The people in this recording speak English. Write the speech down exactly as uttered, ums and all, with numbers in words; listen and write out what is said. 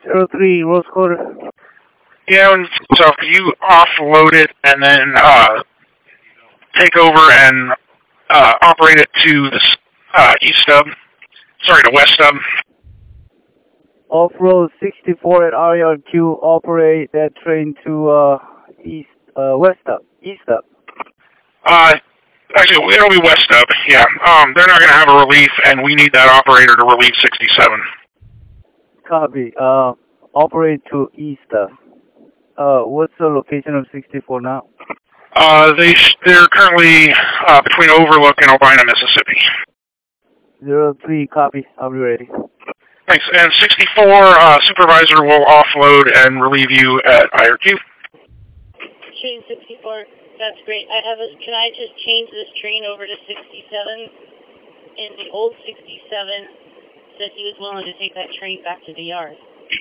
zero three, Rose Quarter. Yeah, and so could you offload it and then uh, take over and uh, operate it to the uh, east stub? Sorry, the west stub. Off-road sixty-four at R E R Q, operate that train to uh, east, uh, west stub, east stub. Uh, actually, it'll be west stub, yeah. Um, they're not going to have a relief, and we need that operator to relieve sixty-seven. Copy. Uh, operate to east stub. Uh, what's the location of sixty-four now? Uh, they sh they're currently uh, between Overlook and Albina, Mississippi. zero three, copy. I'll be ready. Thanks. And sixty-four, uh, supervisor will offload and relieve you at I R Q. Train sixty-four, that's great. I have a, can I just change this train over to sixty-seven? And the old sixty-seven said he was willing to take that train back to the yard.